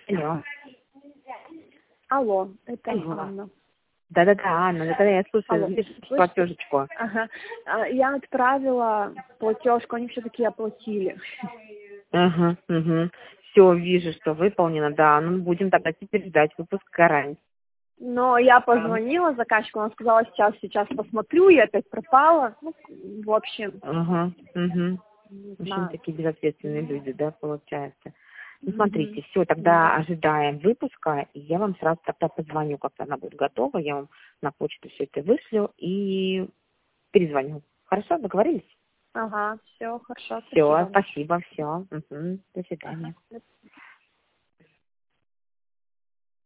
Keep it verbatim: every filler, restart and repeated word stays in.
Алло. Алло, это Алло. Анна. Да-да-да, Анна, это я слушаю, Алло, видишь, слышите? платежечку. Ага. А, Я отправила платежку, они все-таки оплатили. Ага, угу. Все, вижу, что выполнено, да. Ну, будем тогда теперь ждать выпуск гарантии. Но я позвонила заказчику, он сказал, сейчас, сейчас посмотрю, я опять пропала. Ну, в общем, Ага, угу. не В общем, знаю. такие безответственные люди, да, получается. Ну, смотрите, Мгм. все, тогда Да. ожидаем выпуска, и я вам сразу тогда позвоню, когда она будет готова, я вам на почту все это вышлю и перезвоню. Хорошо, договорились? Ага, все, хорошо, Все, спасибо. спасибо, все. До свидания. Ага.